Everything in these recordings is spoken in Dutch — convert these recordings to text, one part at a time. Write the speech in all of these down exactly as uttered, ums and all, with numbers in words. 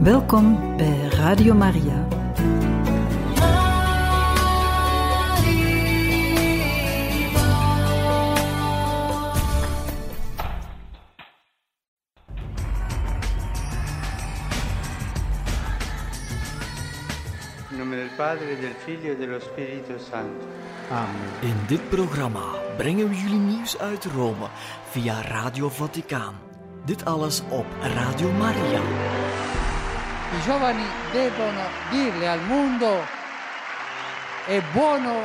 Welkom bij Radio Maria. In nome del Padre, del Figlio e dello Spirito Santo. Amen. In dit programma brengen we jullie nieuws uit Rome via Radio Vaticaan. Dit alles op Radio Maria. I giovani devono dirle al mondo: è buono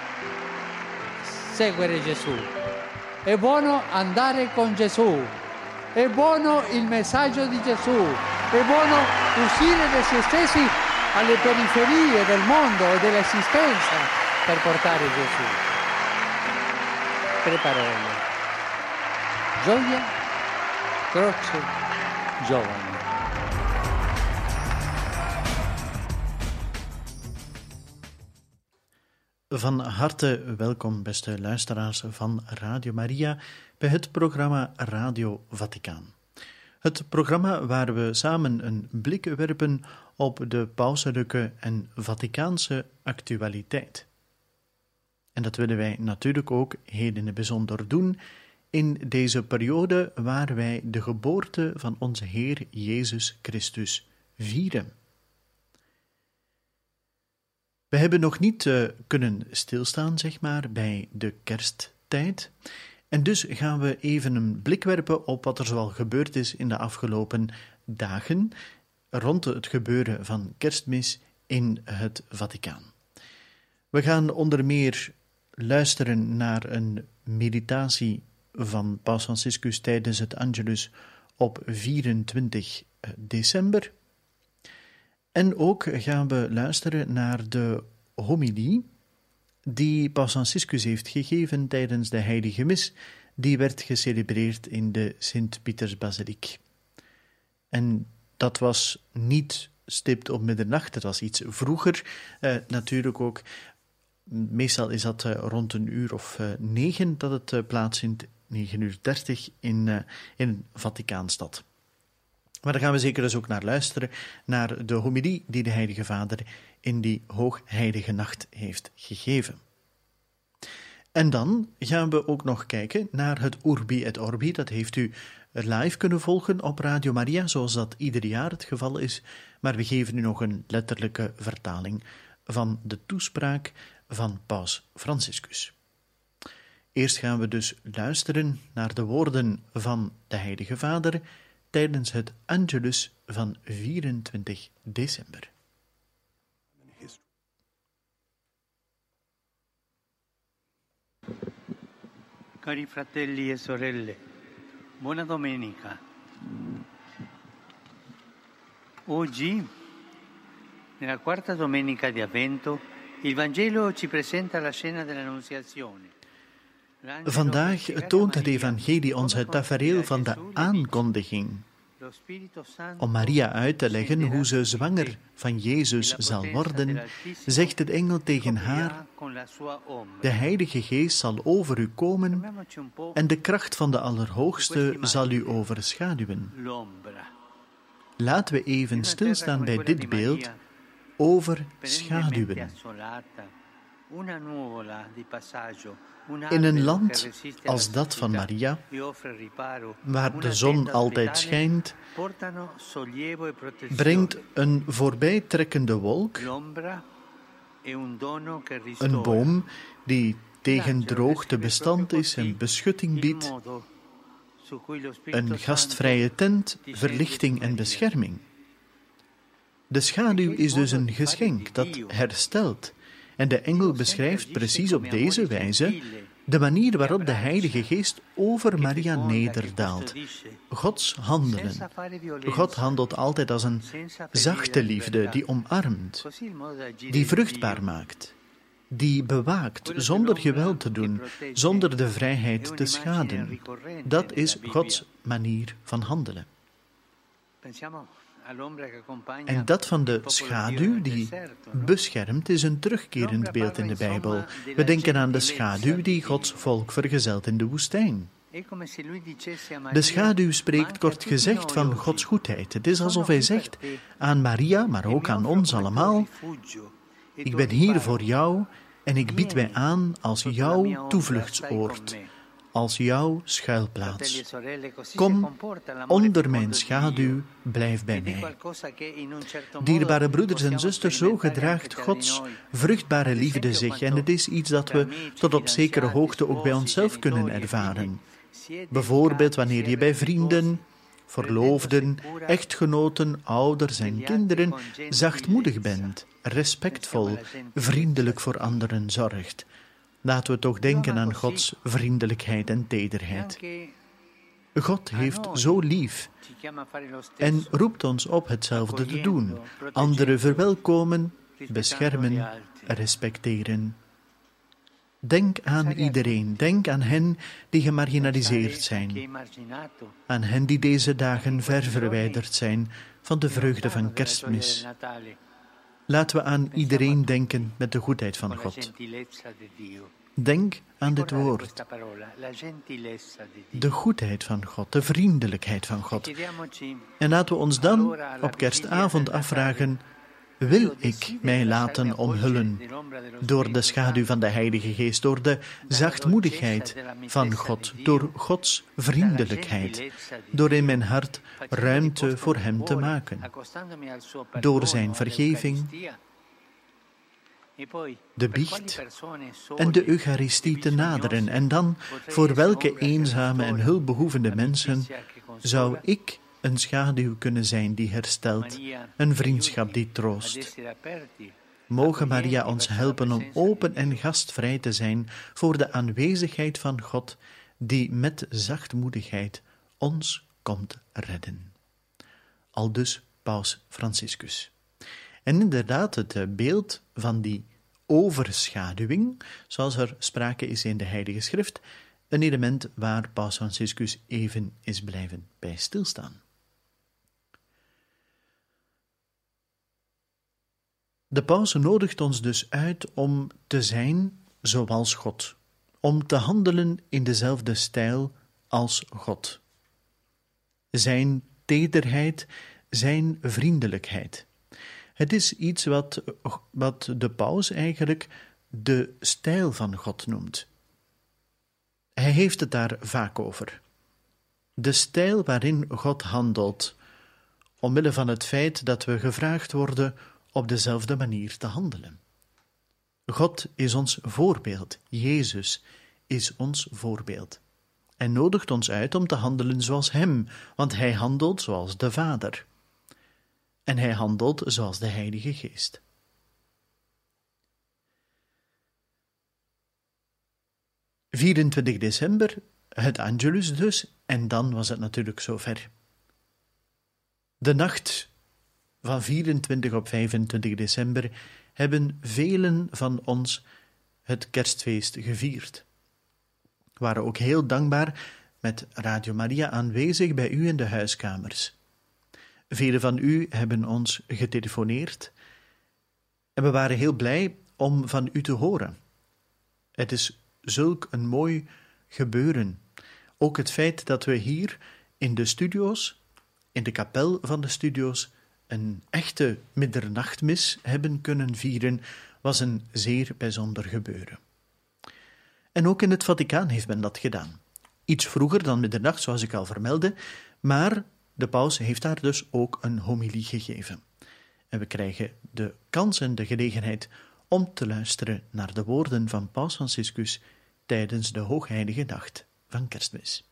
seguire Gesù, è buono andare con Gesù, è buono il messaggio di Gesù, è buono uscire da se stessi alle periferie del mondo e dell'esistenza per portare Gesù. Tre parole: gioia, croce, giovani. Van harte welkom, beste luisteraars van Radio Maria, bij het programma Radio Vaticaan. Het programma waar we samen een blik werpen op de pauselijke en Vaticaanse actualiteit. En dat willen wij natuurlijk ook heden in het bijzonder doen in deze periode waar wij de geboorte van onze Heer Jezus Christus vieren. We hebben nog niet uh, kunnen stilstaan, zeg maar, bij de kersttijd. En dus gaan we even een blik werpen op wat er zoal gebeurd is in de afgelopen dagen rond het gebeuren van kerstmis in het Vaticaan. We gaan onder meer luisteren naar een meditatie van Paus Franciscus tijdens het Angelus op vierentwintig december. En ook gaan we luisteren naar de homilie die Paus Franciscus heeft gegeven tijdens de Heilige Mis, die werd gecelebreerd in de Sint-Pietersbasiliek. En dat was niet stipt op middernacht, dat was iets vroeger. Uh, natuurlijk ook, meestal is dat uh, rond een uur of uh, negen dat het uh, plaatsvindt, negen uur dertig in, uh, in Vaticaanstad. Maar daar gaan we zeker dus ook naar luisteren, naar de homilie die de Heilige Vader in die hoogheilige nacht heeft gegeven. En dan gaan we ook nog kijken naar het Urbi et Orbi. Dat heeft u live kunnen volgen op Radio Maria, zoals dat ieder jaar het geval is. Maar we geven u nog een letterlijke vertaling van de toespraak van Paus Franciscus. Eerst gaan we dus luisteren naar de woorden van de Heilige Vader tijdens het Angelus van vierentwintig december. Cari fratelli e sorelle, buona domenica. Oggi, nella quarta domenica di Avvento, il Vangelo ci presenta la scena dell'Annunziazione. Vandaag toont het evangelie ons het tafereel van de aankondiging. Om Maria uit te leggen hoe ze zwanger van Jezus zal worden, zegt de engel tegen haar: de Heilige Geest zal over u komen en de kracht van de Allerhoogste zal u overschaduwen. Laten we even stilstaan bij dit beeld: overschaduwen. In een land als dat van Maria, waar de zon altijd schijnt, brengt een voorbijtrekkende wolk, een boom die tegen droogte bestand is en beschutting biedt, een gastvrije tent, verlichting en bescherming. De schaduw is dus een geschenk dat herstelt. En de engel beschrijft precies op deze wijze de manier waarop de Heilige Geest over Maria nederdaalt. Gods handelen. God handelt altijd als een zachte liefde die omarmt, die vruchtbaar maakt, die bewaakt zonder geweld te doen, zonder de vrijheid te schaden. Dat is Gods manier van handelen. En dat van de schaduw die beschermt is een terugkerend beeld in de Bijbel. We denken aan de schaduw die Gods volk vergezelt in de woestijn. De schaduw spreekt kort gezegd van Gods goedheid. Het is alsof hij zegt aan Maria, maar ook aan ons allemaal: ik ben hier voor jou en ik bied mij aan als jouw toevluchtsoord, als jouw schuilplaats. Kom onder mijn schaduw, blijf bij mij. Dierbare broeders en zusters, zo gedraagt Gods vruchtbare liefde zich. En het is iets dat we tot op zekere hoogte ook bij onszelf kunnen ervaren. Bijvoorbeeld wanneer je bij vrienden, verloofden, echtgenoten, ouders en kinderen zachtmoedig bent, respectvol, vriendelijk voor anderen zorgt. Laten we toch denken aan Gods vriendelijkheid en tederheid. God heeft zo lief en roept ons op hetzelfde te doen. Anderen verwelkomen, beschermen, respecteren. Denk aan iedereen. Denk aan hen die gemarginaliseerd zijn. Aan hen die deze dagen ver verwijderd zijn van de vreugde van Kerstmis. Laten we aan iedereen denken met de goedheid van God. Denk aan dit woord. De goedheid van God, de vriendelijkheid van God. En laten we ons dan op kerstavond afvragen: wil ik mij laten omhullen door de schaduw van de Heilige Geest, door de zachtmoedigheid van God, door Gods vriendelijkheid, door in mijn hart ruimte voor Hem te maken, door Zijn vergeving, de biecht en de Eucharistie te naderen. En dan, voor welke eenzame en hulpbehoevende mensen zou ik een schaduw kunnen zijn die herstelt, een vriendschap die troost. Mogen Maria ons helpen om open en gastvrij te zijn voor de aanwezigheid van God, die met zachtmoedigheid ons komt redden. Aldus Paus Franciscus. En inderdaad, het beeld van die overschaduwing, zoals er sprake is in de Heilige Schrift, een element waar Paus Franciscus even is blijven bij stilstaan. De paus nodigt ons dus uit om te zijn zoals God, om te handelen in dezelfde stijl als God. Zijn tederheid, zijn vriendelijkheid. Het is iets wat, wat de paus eigenlijk de stijl van God noemt. Hij heeft het daar vaak over. De stijl waarin God handelt, omwille van het feit dat we gevraagd worden op dezelfde manier te handelen. God is ons voorbeeld. Jezus is ons voorbeeld. En nodigt ons uit om te handelen zoals Hem, want Hij handelt zoals de Vader. En Hij handelt zoals de Heilige Geest. vierentwintig december, het Angelus dus, en dan was het natuurlijk zover. De nacht van vierentwintig op vijfentwintig december hebben velen van ons het kerstfeest gevierd. We waren ook heel dankbaar met Radio Maria aanwezig bij u in de huiskamers. Velen van u hebben ons getelefoneerd en we waren heel blij om van u te horen. Het is zulk een mooi gebeuren. Ook het feit dat we hier in de studio's, in de kapel van de studio's, een echte middernachtmis hebben kunnen vieren, was een zeer bijzonder gebeuren. En ook in het Vaticaan heeft men dat gedaan. Iets vroeger dan middernacht, zoals ik al vermeldde, maar de paus heeft daar dus ook een homilie gegeven. En we krijgen de kans en de gelegenheid om te luisteren naar de woorden van Paus Franciscus tijdens de Hoogheilige Nacht van Kerstmis.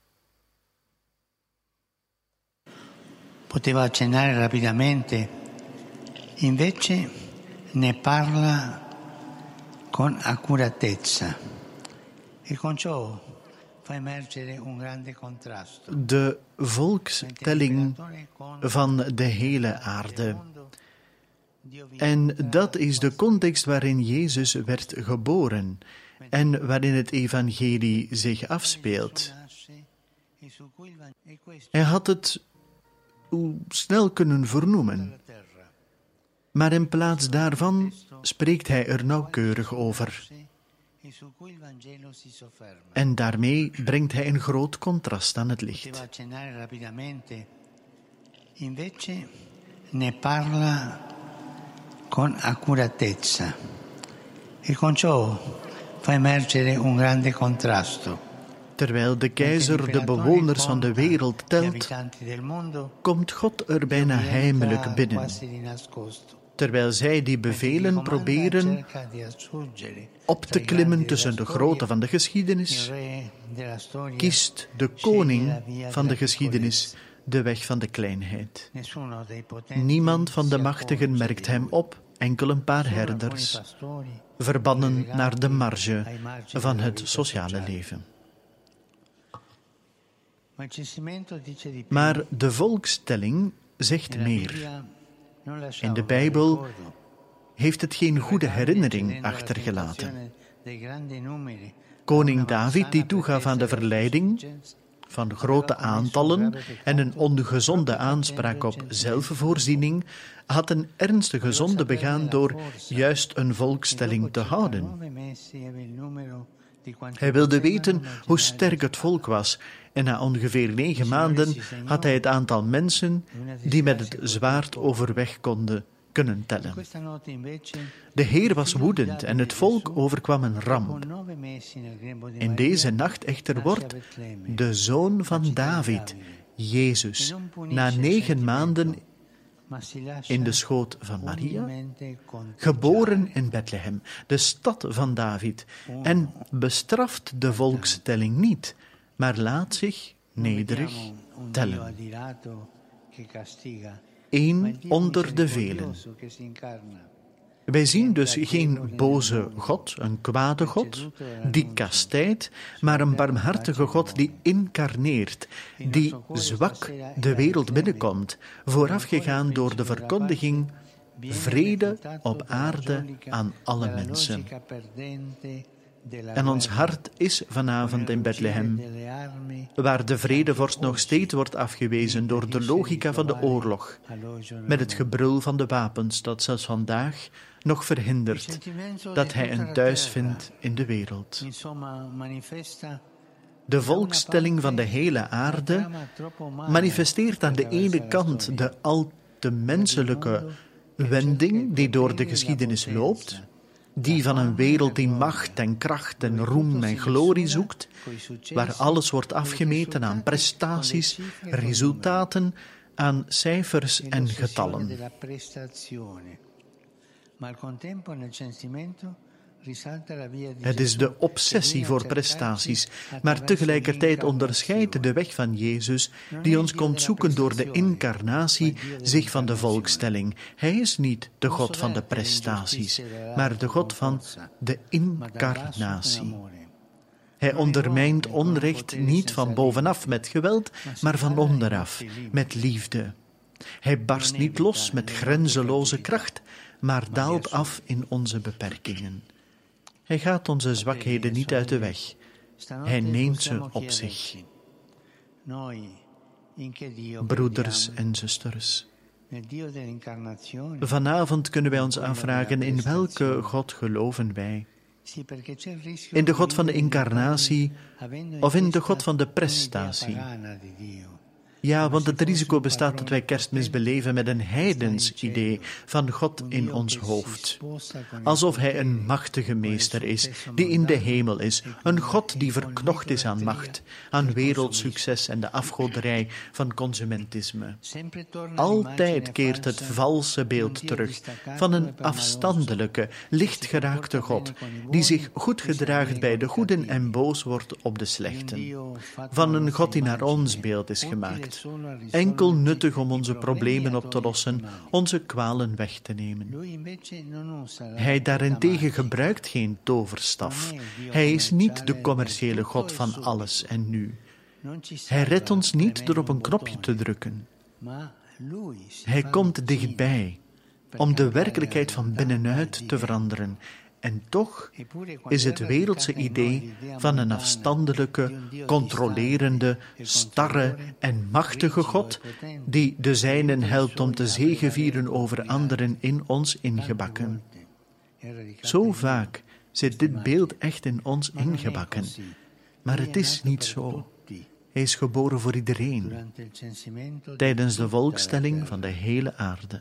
Poteva accennare rapidamente, invece ne parla con accuratezza e con ciò fa emergere un grande contrasto. De volkstelling van de hele aarde. En dat is de context waarin Jezus werd geboren en waarin het evangelie zich afspeelt. Hij had het snel kunnen vernoemen, maar in plaats daarvan spreekt hij er nauwkeurig over. En daarmee brengt hij een groot contrast aan het licht. Invece ne parla con accuratezza e con ciò fa emergere un grande contrasto. Terwijl de keizer de bewoners van de wereld telt, komt God er bijna heimelijk binnen. Terwijl zij die bevelen proberen op te klimmen tussen de grootte van de geschiedenis, kiest de koning van de geschiedenis de weg van de kleinheid. Niemand van de machtigen merkt hem op, enkel een paar herders, verbannen naar de marge van het sociale leven. Maar de volkstelling zegt meer. In de Bijbel heeft het geen goede herinnering achtergelaten. Koning David, die toegaf aan de verleiding van grote aantallen en een ongezonde aanspraak op zelfvoorziening, had een ernstige zonde begaan door juist een volkstelling te houden. Hij wilde weten hoe sterk het volk was, en na ongeveer negen maanden had hij het aantal mensen die met het zwaard overweg konden kunnen tellen. De Heer was woedend en het volk overkwam een ramp. In deze nacht echter wordt de zoon van David, Jezus, na negen maanden in de schoot van Maria, geboren in Bethlehem, de stad van David, en bestraft de volkstelling niet, maar laat zich nederig tellen. Eén onder de velen. Wij zien dus geen boze God, een kwade God, die kastijdt, maar een barmhartige God die incarneert, die zwak de wereld binnenkomt, voorafgegaan door de verkondiging vrede op aarde aan alle mensen. En ons hart is vanavond in Bethlehem, waar de vredevorst nog steeds wordt afgewezen door de logica van de oorlog, met het gebrul van de wapens dat zelfs vandaag nog verhindert dat hij een thuis vindt in de wereld. De volkstelling van de hele aarde manifesteert aan de ene kant de al te menselijke wending die door de geschiedenis loopt, die van een wereld die macht en kracht en roem en glorie zoekt, waar alles wordt afgemeten aan prestaties, resultaten, aan cijfers en getallen. Het is de obsessie voor prestaties, maar tegelijkertijd onderscheidt de weg van Jezus, die ons komt zoeken door de incarnatie, zich van de volkstelling. Hij is niet de God van de prestaties, maar de God van de incarnatie. Hij ondermijnt onrecht niet van bovenaf met geweld, maar van onderaf, met liefde. Hij barst niet los met grenzeloze kracht, maar daalt af in onze beperkingen. Hij gaat onze zwakheden niet uit de weg. Hij neemt ze op zich. Broeders en zusters, vanavond kunnen wij ons afvragen in welke God geloven wij? In de God van de incarnatie of in de God van de prestatie? Ja, want het risico bestaat dat wij Kerstmis beleven met een heidens idee van God in ons hoofd. Alsof hij een machtige meester is, die in de hemel is. Een God die verknocht is aan macht, aan wereldsucces en de afgoderij van consumentisme. Altijd keert het valse beeld terug van een afstandelijke, lichtgeraakte God, die zich goed gedraagt bij de goeden en boos wordt op de slechten. Van een God die naar ons beeld is gemaakt. Enkel nuttig om onze problemen op te lossen, onze kwalen weg te nemen. Hij daarentegen gebruikt geen toverstaf. Hij is niet de commerciële God van alles en nu. Hij redt ons niet door op een knopje te drukken. Hij komt dichtbij om de werkelijkheid van binnenuit te veranderen. En toch is het wereldse idee van een afstandelijke, controlerende, starre en machtige God, die de zijnen helpt om te zegevieren over anderen, in ons ingebakken. Zo vaak zit dit beeld echt in ons ingebakken. Maar het is niet zo. Hij is geboren voor iedereen, tijdens de volkstelling van de hele aarde.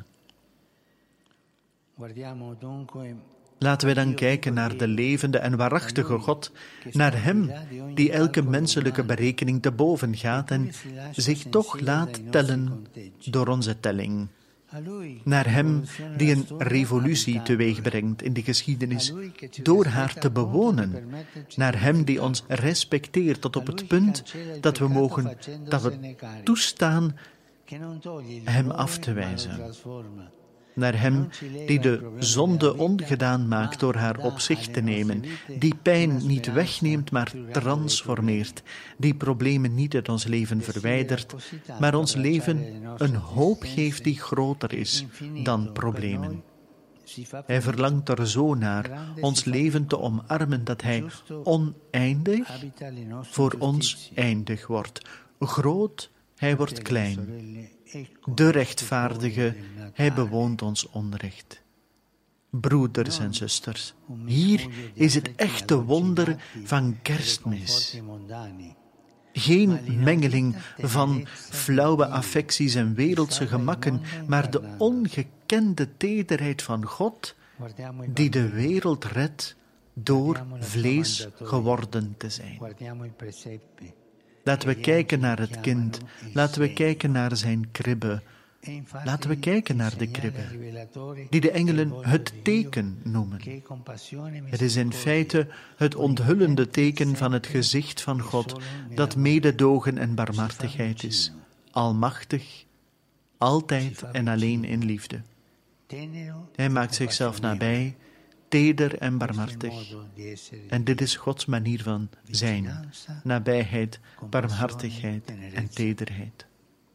Laten we dan kijken naar de levende en waarachtige God, naar Hem die elke menselijke berekening te boven gaat en zich toch laat tellen door onze telling. Naar Hem die een revolutie teweeg brengt in de geschiedenis door haar te bewonen. Naar Hem die ons respecteert tot op het punt dat we mogen, dat we toestaan Hem af te wijzen. Naar Hem die de zonde ongedaan maakt door haar op zich te nemen, die pijn niet wegneemt, maar transformeert, die problemen niet uit ons leven verwijdert, maar ons leven een hoop geeft die groter is dan problemen. Hij verlangt er zo naar ons leven te omarmen dat Hij oneindig voor ons eindig wordt. Groot, Hij wordt klein. De rechtvaardige, Hij bewoont ons onrecht. Broeders en zusters, hier is het echte wonder van Kerstmis. Geen mengeling van flauwe affecties en wereldse gemakken, maar de ongekende tederheid van God, die de wereld redt door vlees geworden te zijn. Laten we kijken naar het kind. Laten we kijken naar zijn kribbe. Laten we kijken naar de kribbe, die de engelen het teken noemen. Het is in feite het onthullende teken van het gezicht van God, dat mededogen en barmhartigheid is, almachtig, altijd en alleen in liefde. Hij maakt zichzelf nabij, teder en barmhartig. En dit is Gods manier van zijn, nabijheid, barmhartigheid en tederheid.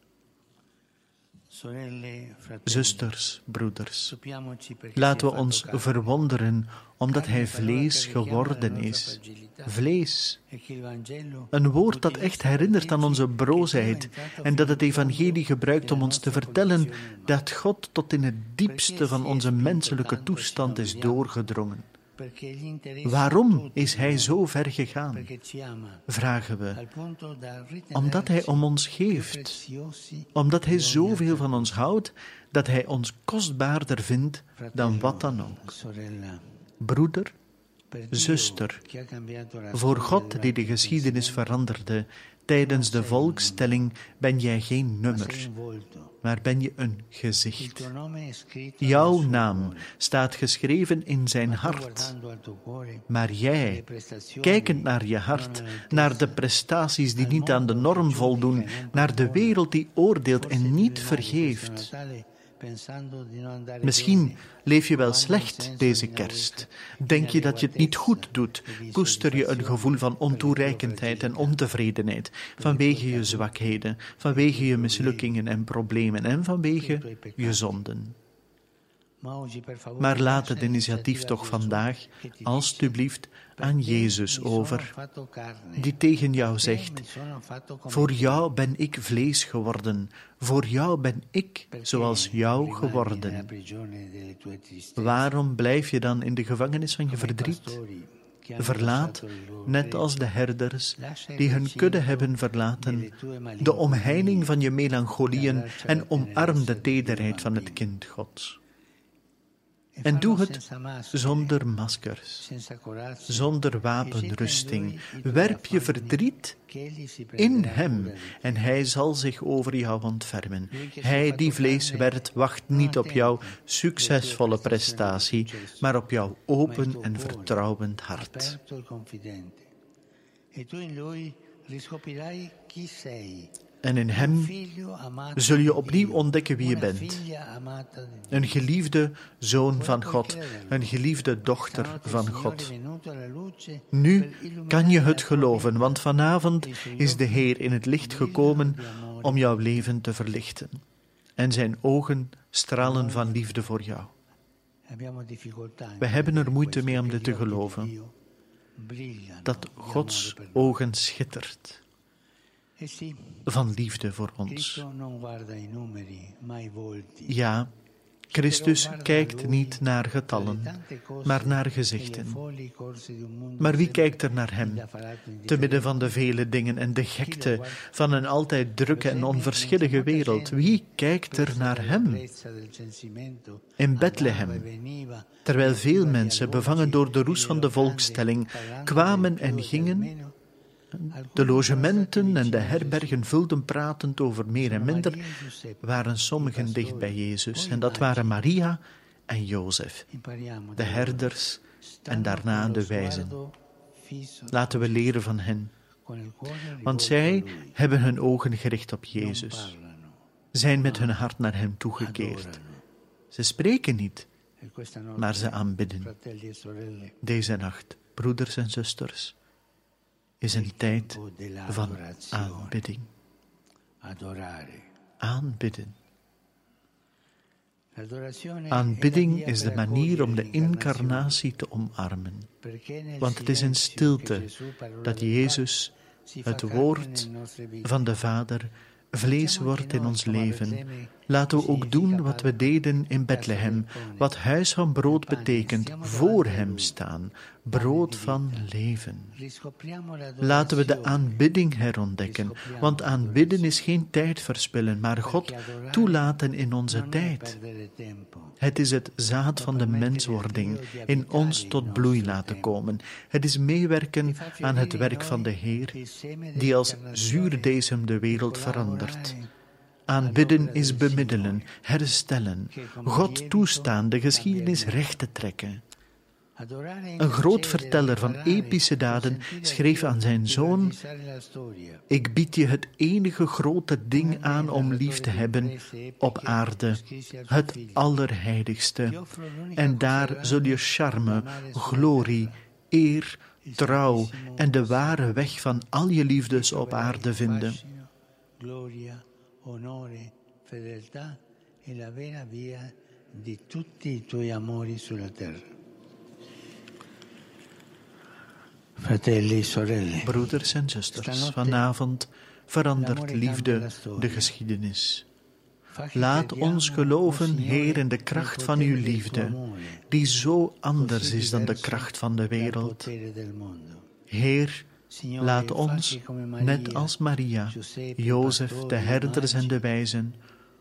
Zusters, broeders, laten we ons verwonderen omdat Hij vlees geworden is. Vlees. Een woord dat echt herinnert aan onze broosheid en dat het evangelie gebruikt om ons te vertellen dat God tot in het diepste van onze menselijke toestand is doorgedrongen. Waarom is Hij zo ver gegaan? Vragen we. Omdat Hij om ons geeft. Omdat Hij zoveel van ons houdt, dat Hij ons kostbaarder vindt dan wat dan ook. Broeder, zuster, voor God die de geschiedenis veranderde, tijdens de volkstelling ben jij geen nummer, maar ben je een gezicht. Jouw naam staat geschreven in zijn hart. Maar jij, kijkend naar je hart, naar de prestaties die niet aan de norm voldoen, naar de wereld die oordeelt en niet vergeeft. Misschien leef je wel slecht deze kerst. Denk je dat je het niet goed doet, koester je een gevoel van ontoereikendheid en ontevredenheid, vanwege je zwakheden, vanwege je mislukkingen en problemen en vanwege je zonden. Maar laat het initiatief toch vandaag, alstublieft, aan Jezus over, die tegen jou zegt: voor jou ben ik vlees geworden, voor jou ben ik zoals jou geworden. Waarom blijf je dan in de gevangenis van je verdriet? Verlaat, net als de herders die hun kudde hebben verlaten, de omheining van je melancholieën en omarm de tederheid van het kind Gods. En doe het zonder maskers, zonder wapenrusting. Werp je verdriet in Hem en Hij zal zich over jou ontfermen. Hij die vlees werd, wacht niet op jouw succesvolle prestatie, maar op jouw open en vertrouwend hart. En in Hem zul je opnieuw ontdekken wie je bent. Een geliefde zoon van God, een geliefde dochter van God. Nu kan je het geloven, want vanavond is de Heer in het licht gekomen om jouw leven te verlichten. En zijn ogen stralen van liefde voor jou. We hebben er moeite mee om dit te geloven, dat Gods ogen schittert van liefde voor ons. Ja, Christus kijkt niet naar getallen, maar naar gezichten. Maar wie kijkt er naar hem, te midden van de vele dingen en de gekte van een altijd drukke en onverschillige wereld? Wie kijkt er naar hem? In Bethlehem, terwijl veel mensen, bevangen door de roes van de volkstelling, kwamen en gingen, de logementen en de herbergen vulden pratend over meer en minder, waren sommigen dicht bij Jezus. En dat waren Maria en Jozef, de herders en daarna de wijzen. Laten we leren van hen, want zij hebben hun ogen gericht op Jezus, zijn met hun hart naar hem toegekeerd. Ze spreken niet, maar ze aanbidden. Deze nacht, broeders en zusters, is een tijd van aanbidding. Aanbidden. Aanbidding is de manier om de incarnatie te omarmen. Want het is in stilte dat Jezus, het woord van de Vader, vlees wordt in ons leven. Laten we ook doen wat we deden in Bethlehem, wat huis van brood betekent, voor hem staan, brood van leven. Laten we de aanbidding herontdekken, want aanbidden is geen tijd verspillen, maar God toelaten in onze tijd. Het is het zaad van de menswording in ons tot bloei laten komen. Het is meewerken aan het werk van de Heer, die als zuurdesem de wereld verandert. Aanbidden is bemiddelen, herstellen, God toestaan de geschiedenis recht te trekken. Een groot verteller van epische daden schreef aan zijn zoon: ik bied je het enige grote ding aan om lief te hebben op aarde, het allerheiligste. En daar zul je charme, glorie, eer, trouw en de ware weg van al je liefdes op aarde vinden. Onore, fedeltà e la vera via di tutti i tuoi amori sulla terra. Fratelli, sorelle. Broeders en zusters, vanavond verandert liefde de geschiedenis. Laat ons geloven, Heer, in de kracht van uw liefde, die zo anders is dan de kracht van de wereld. Heer, laat ons, net als Maria, Jozef, de herders en de wijzen,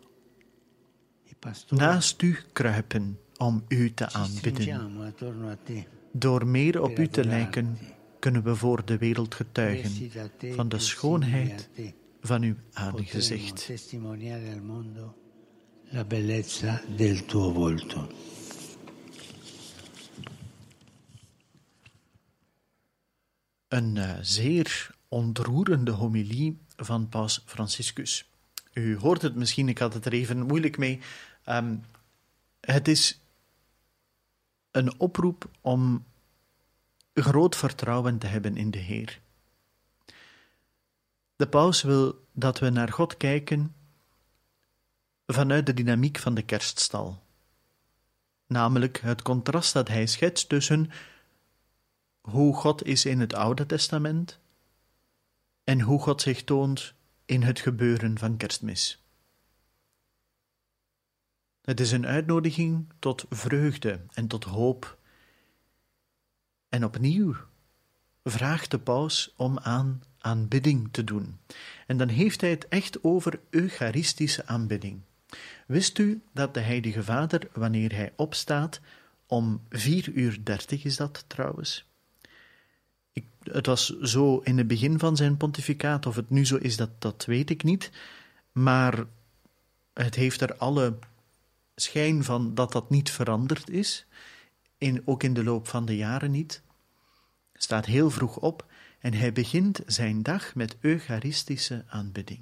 naast u kruipen om u te aanbidden. Door meer op u te lijken, kunnen we voor de wereld getuigen van de schoonheid van uw aangezicht. La bellezza del tuo volto. Een uh, zeer ontroerende homilie van paus Franciscus. U hoort het misschien, ik had het er even moeilijk mee. Um, het is een oproep om groot vertrouwen te hebben in de Heer. De paus wil dat we naar God kijken vanuit de dynamiek van de kerststal. Namelijk het contrast dat hij schetst tussen hoe God is in het Oude Testament en hoe God zich toont in het gebeuren van Kerstmis. Het is een uitnodiging tot vreugde en tot hoop. En opnieuw vraagt de paus om aan aanbidding te doen. En dan heeft hij het echt over eucharistische aanbidding. Wist u dat de Heilige Vader, wanneer hij opstaat, om vier uur dertig is dat trouwens, Ik, het was zo in het begin van zijn pontificaat, of het nu zo is, dat, dat weet ik niet. Maar het heeft er alle schijn van dat dat niet veranderd is. In, ook in de loop van de jaren niet. Hij staat heel vroeg op en hij begint zijn dag met eucharistische aanbidding.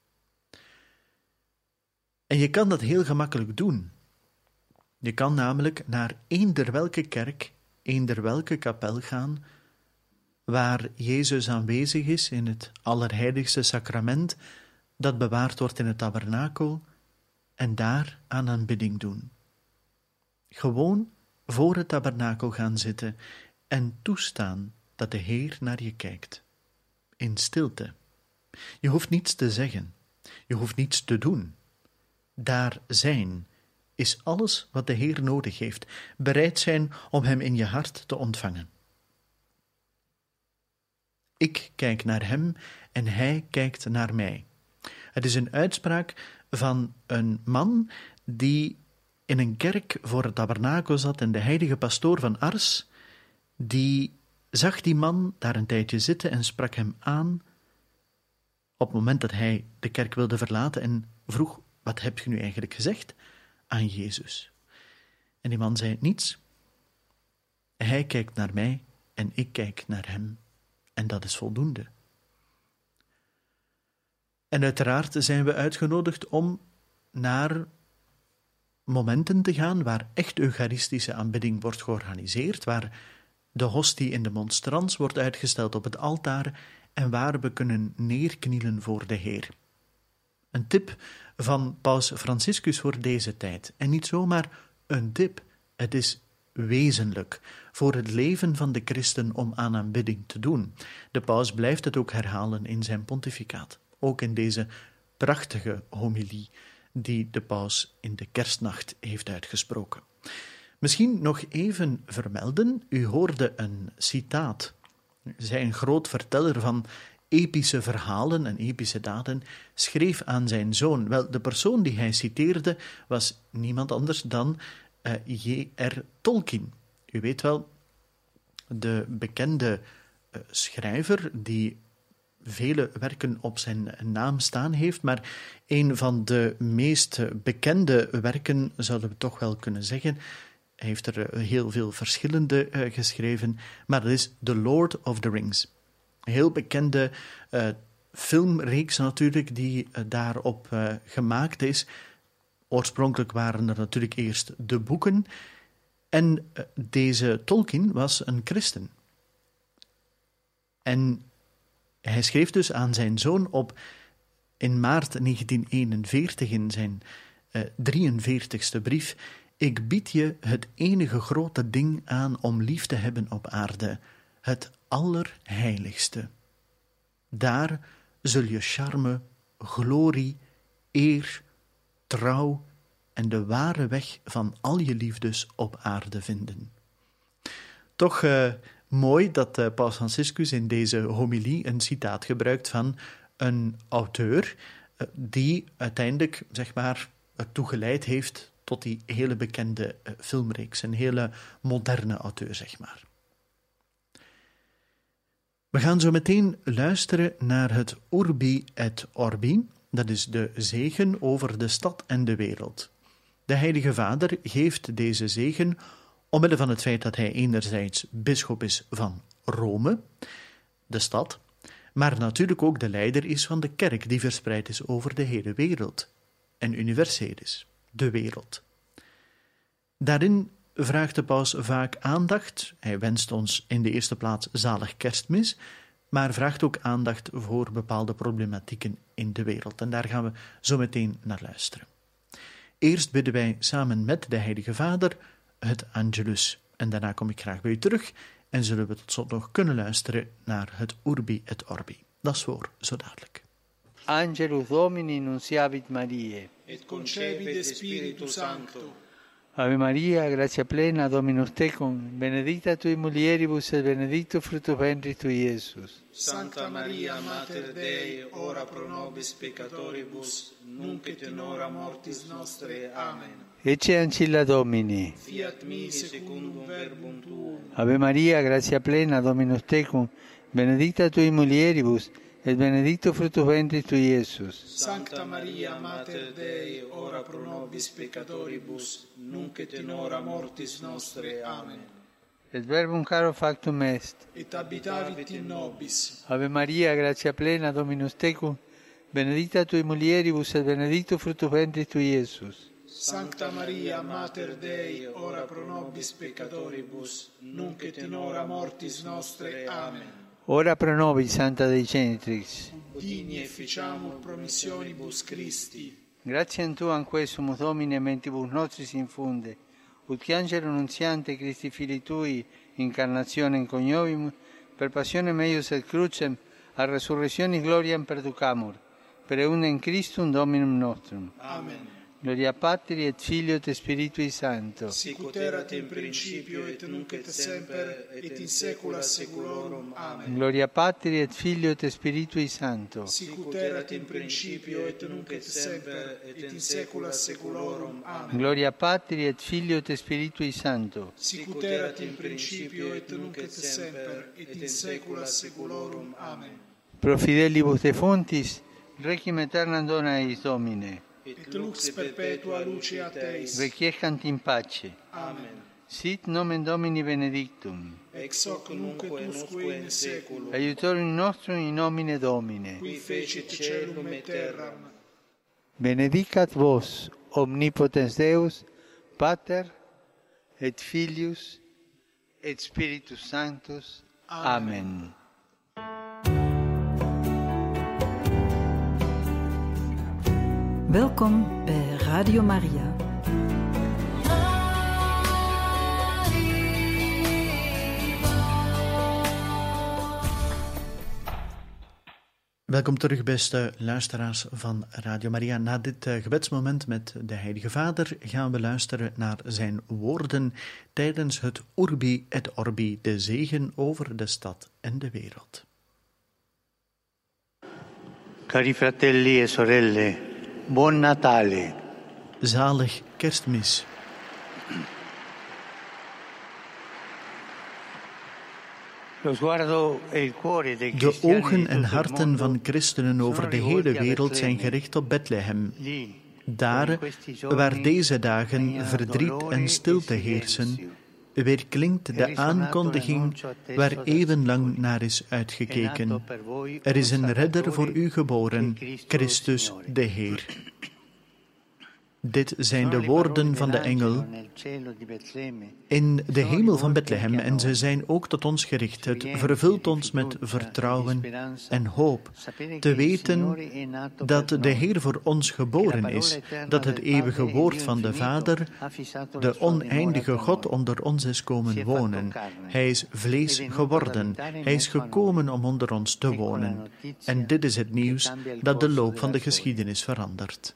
En je kan dat heel gemakkelijk doen. Je kan namelijk naar eender welke kerk, eender welke kapel gaan, waar Jezus aanwezig is in het allerheiligste sacrament, dat bewaard wordt in het tabernakel, en daar aan aanbidding doen. Gewoon voor het tabernakel gaan zitten en toestaan dat de Heer naar je kijkt. In stilte. Je hoeft niets te zeggen. Je hoeft niets te doen. Daar zijn is alles wat de Heer nodig heeft. Bereid zijn om hem in je hart te ontvangen. Ik kijk naar hem en hij kijkt naar mij. Het is een uitspraak van een man die in een kerk voor het tabernakel zat en de heilige pastoor van Ars, die zag die man daar een tijdje zitten en sprak hem aan op het moment dat hij de kerk wilde verlaten en vroeg, wat heb je nu eigenlijk gezegd aan Jezus? En die man zei niets. Hij kijkt naar mij en ik kijk naar hem. En dat is voldoende. En uiteraard zijn we uitgenodigd om naar momenten te gaan waar echt eucharistische aanbidding wordt georganiseerd, waar de hostie in de monstrans wordt uitgesteld op het altaar en waar we kunnen neerknielen voor de Heer. Een tip van Paus Franciscus voor deze tijd. En niet zomaar een tip, het is wezenlijk voor het leven van de christen om aan aanbidding te doen. De paus blijft het ook herhalen in zijn pontificaat, ook in deze prachtige homilie die de paus in de kerstnacht heeft uitgesproken. Misschien nog even vermelden, u hoorde een citaat. Zij, een groot verteller van epische verhalen en epische daden, schreef aan zijn zoon. Wel, de persoon die hij citeerde was niemand anders dan uh, J R Tolkien. U weet wel, de bekende uh, schrijver die vele werken op zijn naam staan heeft, maar een van de meest bekende werken, zouden we toch wel kunnen zeggen, hij heeft er heel veel verschillende uh, geschreven, maar dat is The Lord of the Rings. Een heel bekende uh, filmreeks natuurlijk, die uh, daarop uh, gemaakt is. Oorspronkelijk waren er natuurlijk eerst de boeken, en uh, deze Tolkien was een christen. En hij schreef dus aan zijn zoon op in maart negentien eenenveertig in zijn uh, drieënveertigste brief: ik bied je het enige grote ding aan om lief te hebben op aarde, het allerheiligste. Daar zul je charme, glorie, eer, trouw en de ware weg van al je liefdes op aarde vinden. Toch uh, mooi dat uh, Paus Franciscus in deze homilie een citaat gebruikt van een auteur uh, die uiteindelijk, zeg maar, ertoe geleid heeft tot die hele bekende uh, filmreeks, een hele moderne auteur, zeg maar. We gaan zo meteen luisteren naar het Urbi et Orbi, dat is de zegen over de stad en de wereld. De Heilige Vader geeft deze zegen omwille van het feit dat hij enerzijds bisschop is van Rome, de stad, maar natuurlijk ook de leider is van de kerk die verspreid is over de hele wereld en universeel is, de wereld. Daarin vraagt de paus vaak aandacht. Hij wenst ons in de eerste plaats zalig kerstmis, maar vraagt ook aandacht voor bepaalde problematieken in de wereld. En daar gaan we zo meteen naar luisteren. Eerst bidden wij samen met de Heilige Vader het Angelus. En daarna kom ik graag bij u terug en zullen we tot slot nog kunnen luisteren naar het Urbi et Orbi. Dat is voor zo dadelijk. Angelus Domini nunciavit Mariae. Et concepit Spiritus Sancto. Ave Maria, gratia plena, Dominus tecum, benedicta tui mulieribus et benedictus fructus ventris tui, Iesus. Santa Maria, Mater Dei, ora pro nobis peccatoribus, nunc et in hora mortis nostre. Amen. Ecce ancilla Domini. Fiat mi secundum verbum tuum. Ave Maria, gratia plena, Dominus tecum, benedicta tui mulieribus, et benedictus fructus ventris tui, Iesus. Sancta Maria, Mater Dei, ora pro nobis peccatoribus, nunc et in hora mortis nostre. Amen. Et verbum caro factum est. Et habitavit in nobis. Ave Maria, gratia plena, Dominus tecum, benedicta tui mulieribus, et benedictus fructus ventris tui, Iesus. Sancta Maria, Mater Dei, ora pro nobis peccatoribus, nunc et in hora mortis nostre. Amen. Ora pro nobis, Santa Dei Genitrix. Digni efficiamur promissionibus Christi. Gratiam Tuam quesumus Domine mentibus nostris infunde, ut che angelo nunziante Christi Filii Tui, incarnationem coniovimus, per passionem eius et crucem, a resurrectionis gloriam perducamur, per eundem Christum Dominum nostrum. Amen. Gloria Patri et Filio et Spiritui Sancto. Sic ut erat in principio et nunc et semper et in saecula saeculorum. Amen. Gloria Patri et Filio et Spiritui Sancto. Sic ut erat in principio et nunc et semper et in saecula saeculorum. Amen. Gloria Patri et Filio et Spiritui Sancto. Sic ut erat in principio et nunc et semper et in saecula saeculorum. Amen. Pro fidelibus defuntis, requiem aeternam dona eis Domine. Et lux perpetua luceat eis. Requiescant in pace. Amen. Sit nomen Domini benedictum. Ex hoc nunc et usque in saeculum. Aiutorium nostrum in nomine Domine. Qui fecit caelum et terram. Benedicat vos, omnipotens Deus, Pater, et Filius, et Spiritus Sanctus. Amen. Welkom bij Radio Maria. Welkom terug, beste luisteraars van Radio Maria. Na dit uh, gebedsmoment met de Heilige Vader gaan we luisteren naar zijn woorden tijdens het Urbi et Orbi, de zegen over de stad en de wereld. Cari fratelli e sorelle, buon Natale. Zalig Kerstmis. De ogen en harten van christenen over de hele wereld zijn gericht op Bethlehem. Daar, waar deze dagen verdriet en stilte heersen, weerklinkt de aankondiging waar eeuwenlang naar is uitgekeken. Er is een redder voor u geboren, Christus de Heer. Dit zijn de woorden van de engel in de hemel van Bethlehem en ze zijn ook tot ons gericht. Het vervult ons met vertrouwen en hoop, te weten dat de Heer voor ons geboren is, dat het eeuwige woord van de Vader, de oneindige God, onder ons is komen wonen. Hij is vlees geworden, hij is gekomen om onder ons te wonen. En dit is het nieuws dat de loop van de geschiedenis verandert.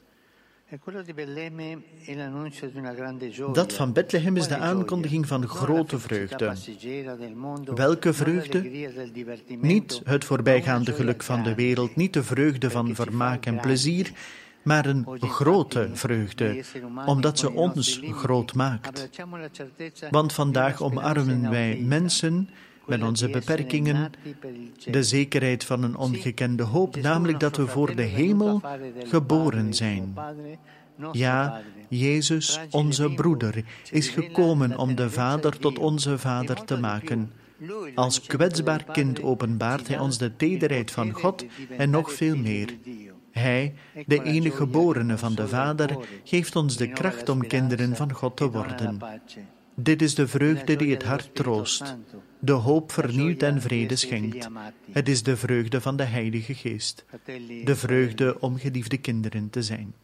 Dat van Bethlehem is de aankondiging van grote vreugde. Welke vreugde? Niet het voorbijgaande geluk van de wereld, niet de vreugde van vermaak en plezier, maar een grote vreugde, omdat ze ons groot maakt. Want vandaag omarmen wij mensen met onze beperkingen de zekerheid van een ongekende hoop, namelijk dat we voor de hemel geboren zijn. Ja, Jezus, onze broeder, is gekomen om de Vader tot onze Vader te maken. Als kwetsbaar kind openbaart Hij ons de tederheid van God en nog veel meer. Hij, de enige geborene van de Vader, geeft ons de kracht om kinderen van God te worden. Dit is de vreugde die het hart troost, de hoop vernieuwt en vrede schenkt. Het is de vreugde van de Heilige Geest, de vreugde om geliefde kinderen te zijn.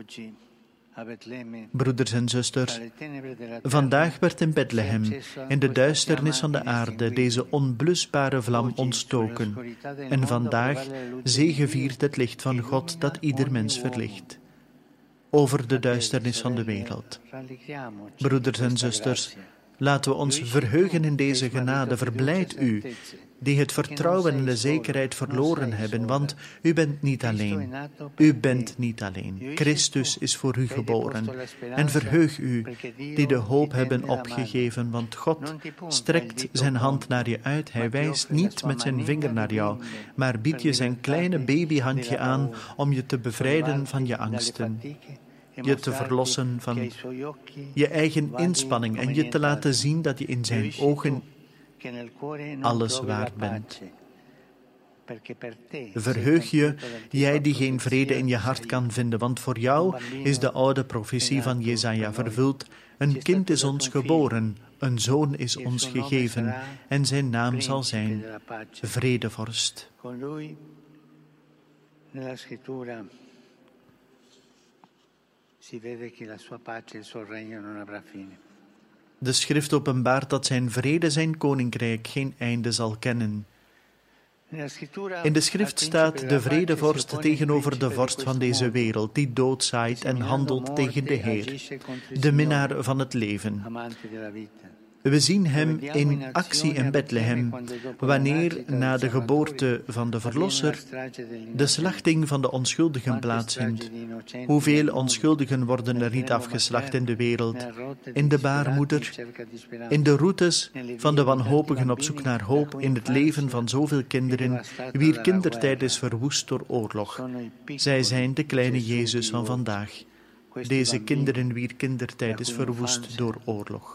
Broeders en zusters, vandaag werd in Bethlehem, in de duisternis van de aarde, deze onblusbare vlam ontstoken. En vandaag zegeviert het licht van God dat ieder mens verlicht over de duisternis van de wereld. Broeders en zusters, laten we ons verheugen in deze genade. Verblijd u, die het vertrouwen en de zekerheid verloren hebben, want u bent niet alleen. U bent niet alleen. Christus is voor u geboren. En verheug u, die de hoop hebben opgegeven, want God strekt zijn hand naar je uit. Hij wijst niet met zijn vinger naar jou, maar biedt je zijn kleine babyhandje aan om je te bevrijden van je angsten, je te verlossen van je eigen inspanning en je te laten zien dat je in zijn ogen alles waard bent. Verheug je, jij die geen vrede in je hart kan vinden, want voor jou is de oude profetie van Jesaja vervuld. Een kind is ons geboren, een zoon is ons gegeven, en zijn naam zal zijn Vredevorst. De schrift openbaart dat zijn vrede zijn koninkrijk geen einde zal kennen. In de schrift staat de vredevorst tegenover de vorst van deze wereld, die dood zaait en handelt tegen de Heer, de minnaar van het leven. We zien hem in actie in Bethlehem, wanneer na de geboorte van de Verlosser de slachting van de onschuldigen plaatsvindt. Hoeveel onschuldigen worden er niet afgeslacht in de wereld, in de baarmoeder, in de routes van de wanhopigen op zoek naar hoop, in het leven van zoveel kinderen, wier kindertijd is verwoest door oorlog. Zij zijn de kleine Jezus van vandaag. Deze kinderen wier kindertijd is verwoest door oorlog.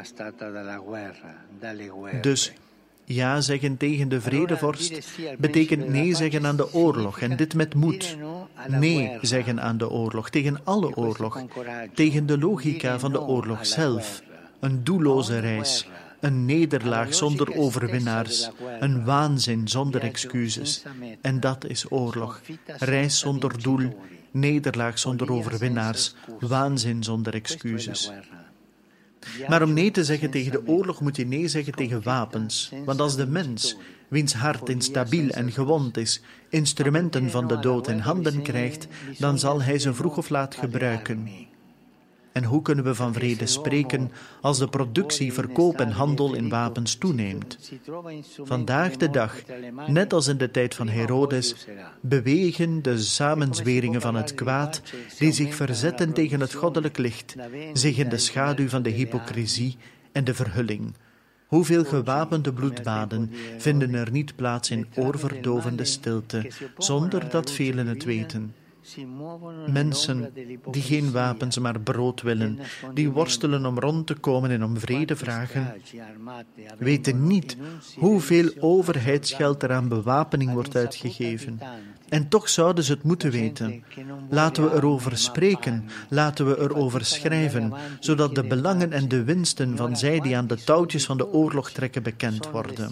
Dus ja zeggen tegen de vredevorst betekent nee zeggen aan de oorlog, en dit met moed. Nee zeggen aan de oorlog, tegen alle oorlog, tegen de logica van de oorlog zelf. Een doelloze reis, een nederlaag zonder overwinnaars, een waanzin zonder excuses. En dat is oorlog, reis zonder doel, nederlaag zonder overwinnaars, waanzin zonder excuses. Maar om nee te zeggen tegen de oorlog moet je nee zeggen tegen wapens. Want als de mens, wiens hart instabiel en gewond is, instrumenten van de dood in handen krijgt, dan zal hij ze vroeg of laat gebruiken. En hoe kunnen we van vrede spreken als de productie, verkoop en handel in wapens toeneemt? Vandaag de dag, net als in de tijd van Herodes, bewegen de samenzweringen van het kwaad die zich verzetten tegen het goddelijk licht, zich in de schaduw van de hypocrisie en de verhulling. Hoeveel gewapende bloedbaden vinden er niet plaats in oorverdovende stilte, zonder dat velen het weten. Mensen die geen wapens, maar brood willen, die worstelen om rond te komen en om vrede vragen, weten niet hoeveel overheidsgeld er aan bewapening wordt uitgegeven. En toch zouden ze het moeten weten. Laten we erover spreken, laten we erover schrijven, zodat de belangen en de winsten van zij die aan de touwtjes van de oorlog trekken bekend worden.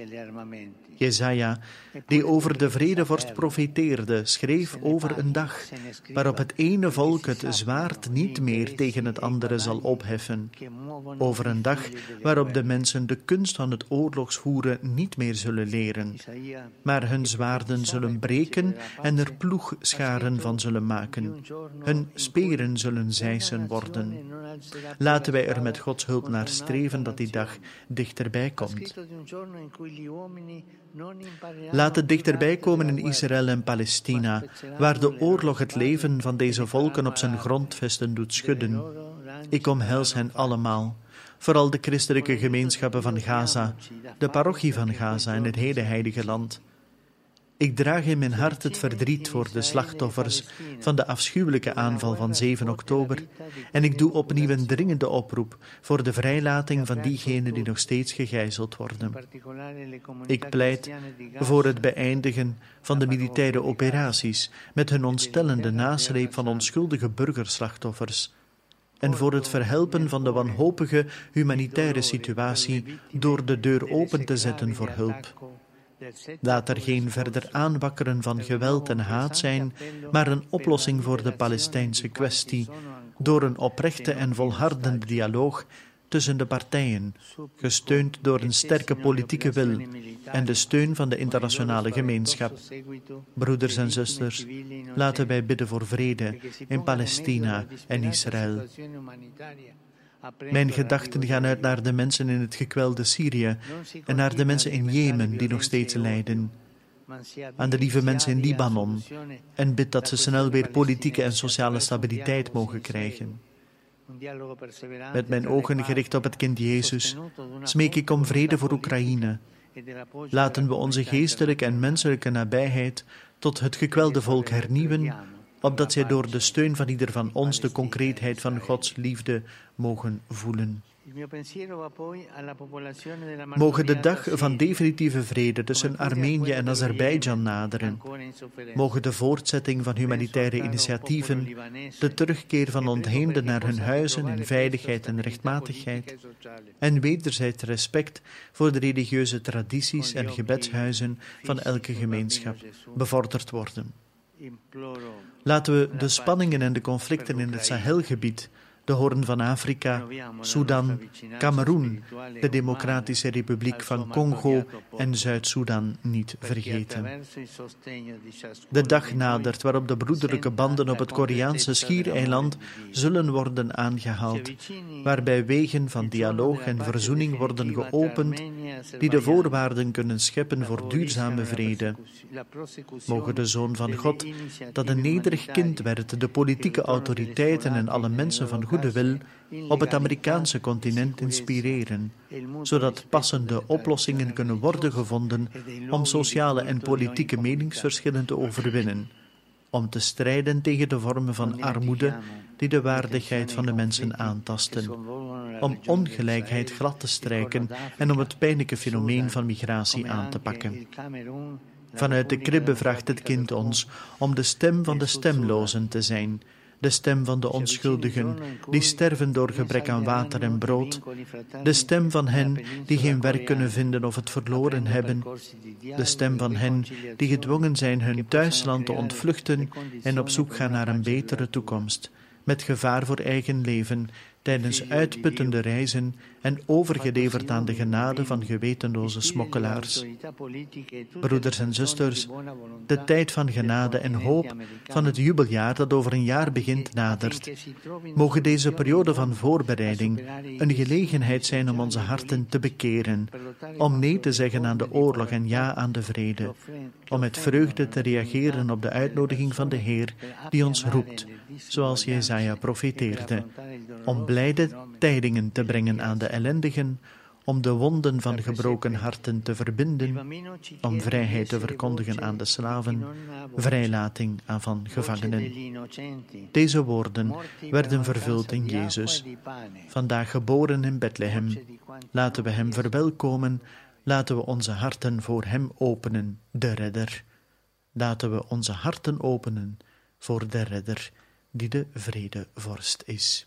Jesaja, die over de vredevorst profeteerde, schreef over een dag waarop het ene volk het zwaard niet meer tegen het andere zal opheffen. Over een dag waarop de mensen de kunst van het oorlogsvoeren niet meer zullen leren, maar hun zwaarden zullen breken en er ploegscharen van zullen maken. Hun speren zullen zeisen worden. Laten wij er met Gods hulp naar streven dat die dag dichterbij komt. Laat het dichterbij komen in Israël en Palestina, waar de oorlog het leven van deze volken op zijn grondvesten doet schudden. Ik omhels hen allemaal, vooral de christelijke gemeenschappen van Gaza, de parochie van Gaza en het hele heilige land. Ik draag in mijn hart het verdriet voor de slachtoffers van de afschuwelijke aanval van zeven oktober en ik doe opnieuw een dringende oproep voor de vrijlating van diegenen die nog steeds gegijzeld worden. Ik pleit voor het beëindigen van de militaire operaties met hun ontstellende nasleep van onschuldige burgerslachtoffers en voor het verhelpen van de wanhopige humanitaire situatie door de deur open te zetten voor hulp. Laat er geen verder aanwakkeren van geweld en haat zijn, maar een oplossing voor de Palestijnse kwestie, door een oprechte en volhardende dialoog tussen de partijen, gesteund door een sterke politieke wil en de steun van de internationale gemeenschap. Broeders en zusters, laten wij bidden voor vrede in Palestina en Israël. Mijn gedachten gaan uit naar de mensen in het gekwelde Syrië en naar de mensen in Jemen die nog steeds lijden. Aan de lieve mensen in Libanon en bid dat ze snel weer politieke en sociale stabiliteit mogen krijgen. Met mijn ogen gericht op het kind Jezus smeek ik om vrede voor Oekraïne. Laten we onze geestelijke en menselijke nabijheid tot het gekwelde volk hernieuwen, opdat zij door de steun van ieder van ons de concreetheid van Gods liefde mogen voelen. Mogen de dag van definitieve vrede tussen Armenië en Azerbeidzjan naderen. Mogen de voortzetting van humanitaire initiatieven, de terugkeer van ontheemden naar hun huizen in veiligheid en rechtmatigheid en wederzijds respect voor de religieuze tradities en gebedshuizen van elke gemeenschap bevorderd worden. Laten we de spanningen en de conflicten in het Sahelgebied, de Hoorn van Afrika, Sudan, Kameroen, de Democratische Republiek van Congo en Zuid-Soedan niet vergeten. De dag nadert waarop de broederlijke banden op het Koreaanse schiereiland zullen worden aangehaald, waarbij wegen van dialoog en verzoening worden geopend die de voorwaarden kunnen scheppen voor duurzame vrede. Mogen de Zoon van God, dat een nederig kind werd, de politieke autoriteiten en alle mensen van goede wil op het Amerikaanse continent inspireren, zodat passende oplossingen kunnen worden gevonden om sociale en politieke meningsverschillen te overwinnen, om te strijden tegen de vormen van armoede die de waardigheid van de mensen aantasten, om ongelijkheid glad te strijken en om het pijnlijke fenomeen van migratie aan te pakken. Vanuit de kribbe vraagt het kind ons om de stem van de stemlozen te zijn, de stem van de onschuldigen, die sterven door gebrek aan water en brood, de stem van hen die geen werk kunnen vinden of het verloren hebben, de stem van hen die gedwongen zijn hun thuisland te ontvluchten en op zoek gaan naar een betere toekomst, met gevaar voor eigen leven, tijdens uitputtende reizen en overgeleverd aan de genade van gewetenloze smokkelaars. Broeders en zusters, de tijd van genade en hoop van het jubeljaar dat over een jaar begint nadert. Mogen deze periode van voorbereiding een gelegenheid zijn om onze harten te bekeren, om nee te zeggen aan de oorlog en ja aan de vrede, om met vreugde te reageren op de uitnodiging van de Heer die ons roept, zoals Jesaja profeteerde, om blijde tijdingen te brengen aan de ellendigen, om de wonden van gebroken harten te verbinden, om vrijheid te verkondigen aan de slaven, vrijlating aan van gevangenen. Deze woorden werden vervuld in Jezus, vandaag geboren in Bethlehem. Laten we hem verwelkomen, laten we onze harten voor hem openen, de Redder. Laten we onze harten openen voor de Redder, die de vredevorst is.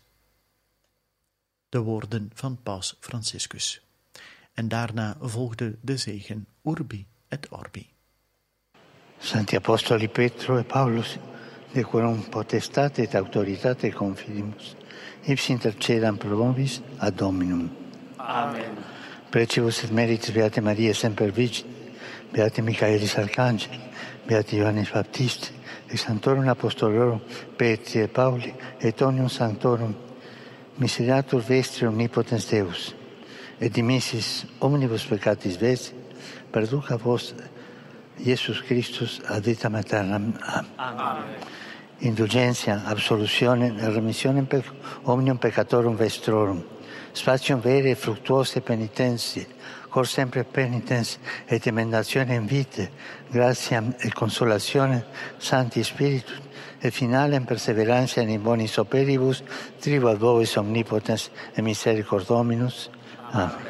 De woorden van Paus Franciscus. En daarna volgde de zegen Urbi et Orbi. Santi Apostoli Petro e Paulus, de quorum potestate et autoritate confidimus, ipsi intercedam pro vobis ad Dominum. Amen. Precibus et meritus Beate Maria Semper Virgine, Beate Michaelis Arcangeli, Beate Ioannis Baptisti, et Sanctorum Apostolorum Petri et Pauli, et omnium sanctorum, miseratur vestri omnipotens Deus, et dimissis omnibus peccatis vestri, perduca vos Iesus Christus ad vitam aeternam. Amen. Indulgentia, absoluzione e remissione per omnium peccatorum vestrorum, spatium vere e fructuose penitentie, cor sempre penitens et emendazione in vite, gratiam e consolazione Sancti Spiritus, e finalem perseverantia in bonis operibus, tribuat vobis omnipotens e misericord Dominus. Amen.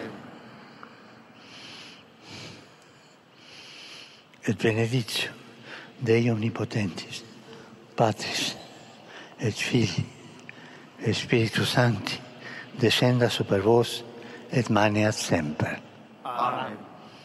Et benedictio Dei omnipotentis, Patris et Filii et Spiritus Sancti, descenda super vos et maneat semper. Amen.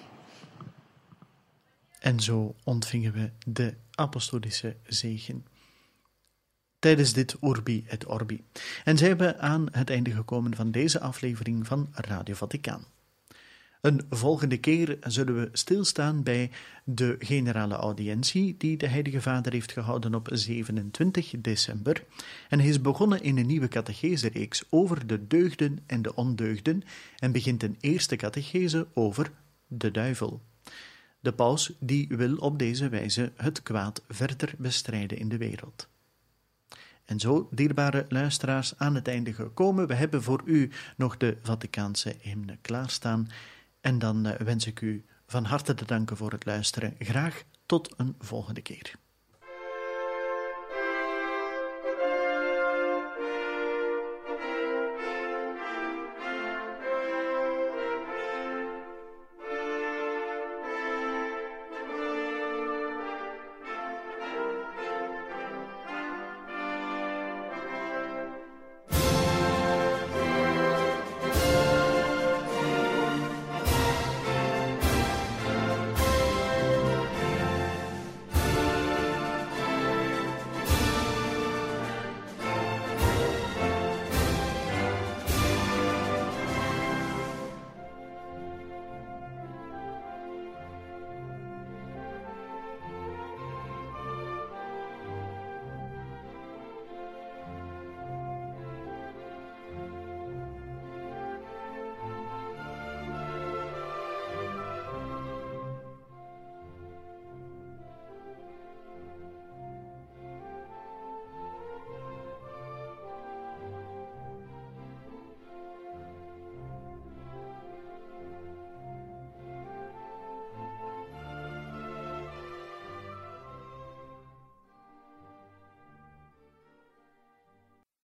En zo ontvingen we de apostolische zegen tijdens dit Urbi et Orbi. En zijn we aan het einde gekomen van deze aflevering van Radio Vaticaan. Een volgende keer zullen we stilstaan bij de generale audiëntie die de Heilige Vader heeft gehouden op zevenentwintig december. En hij is begonnen in een nieuwe catechese-reeks over de deugden en de ondeugden en begint een eerste catechese over de duivel. De paus die wil op deze wijze het kwaad verder bestrijden in de wereld. En zo, dierbare luisteraars, aan het einde gekomen. We hebben voor u nog de Vaticaanse hymne klaarstaan. En dan wens ik u van harte te danken voor het luisteren. Graag tot een volgende keer.